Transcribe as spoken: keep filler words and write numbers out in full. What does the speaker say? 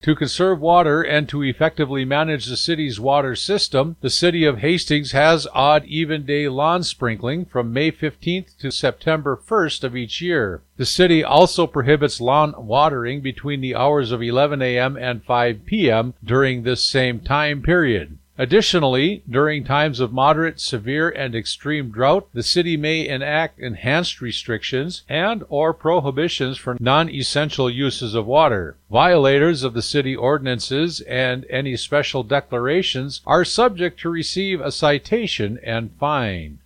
To conserve water and to effectively manage the city's water system, the City of Hastings has odd even-day lawn sprinkling from May fifteenth to September first of each year. The city also prohibits lawn watering between the hours of eleven a.m. and five p.m. during this same time period. Additionally, during times of moderate, severe, and extreme drought, the city may enact enhanced restrictions and or prohibitions for non-essential uses of water. Violators of the city ordinances and any special declarations are subject to receive a citation and fine.